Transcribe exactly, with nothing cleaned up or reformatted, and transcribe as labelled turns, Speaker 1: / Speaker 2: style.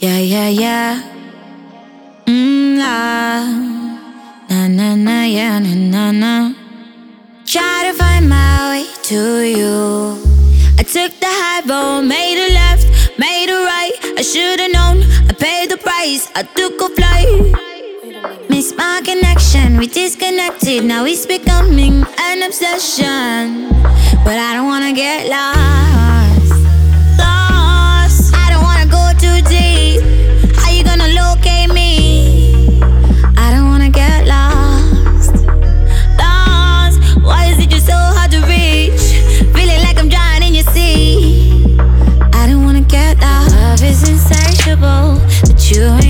Speaker 1: Yeah, yeah, yeah. Mmm, la. Na, na, na, yeah, na, na, na. Try to find my way to you. I took the high road, made a left, made a right. I should've known, I paid the price. I took a flight. Missed my connection, we disconnected. Now it's becoming an obsession. But I don't wanna get lost. Lost. I don't wanna go too deep. How you gonna locate me? I don't wanna get lost. Lost. Why is it just so hard to reach? Feeling like I'm drowning in your sea. I don't wanna get lost. Love is insatiable, but you